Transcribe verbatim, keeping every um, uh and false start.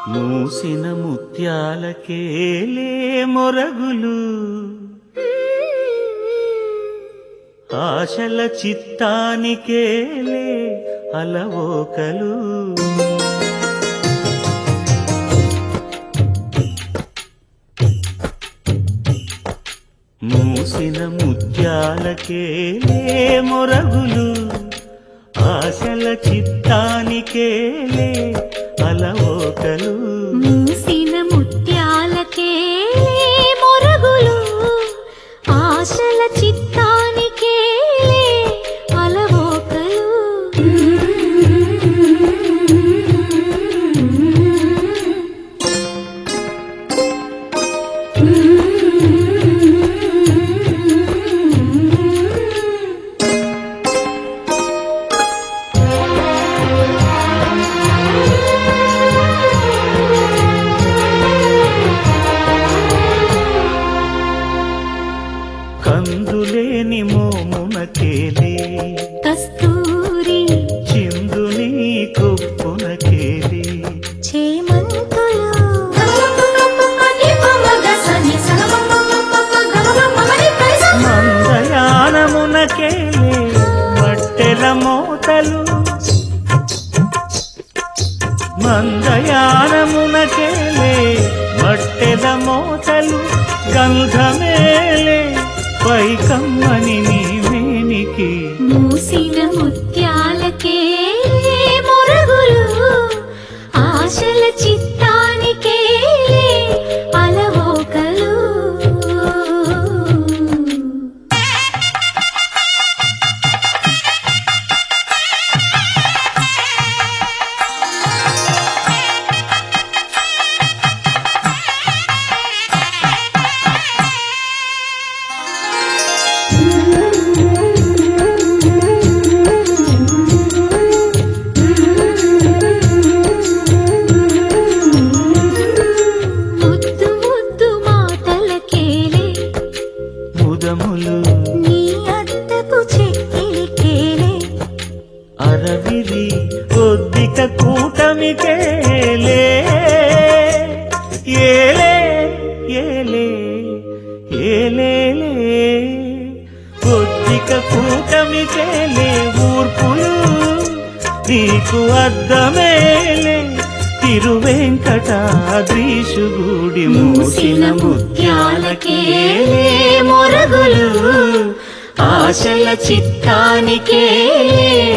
మూసిన ముత్యాలకేలే మొరగులు ఆశల చిత్తానికేలే అలవోకలు మూసిన ముత్యాలకేలే మొరగులు ఆశల చిత్తానికేలే అలవోకలు మూసిన ముత్యాలకేలే మొరగులు ఆశల చిత్తానికేలే అలవోకలు కందులేని మోమునకేలే కస్తూరి చిందుని కొప్పునకేలే చేమంతులు మందయానమునకేలే మట్టెల మోతలు మందయానమునకేలే మట్టెల మోతలు గంధమేలే పైకమ్మని నీ మేనికి మూసిన ముత్యాలకేలే మొరగులు ఆశల చిత్తానికేలే అలవోకలు ముద్దు ముద్దు మాటలకేలే ముదములు నీ అద్దపు చెక్కిలికేలే అరవిరి ఒద్దిక కూటమికేలే ఏలే ఏలే ఏలేలే ఒద్దిక కూటమికేలే ఊర్పులు నీకు అద్దమేలే తిరువెంకటాద్రీశుగూడి మూసిన ముత్యాలకేలే మొరగులు ఆశల చిత్తానికేలే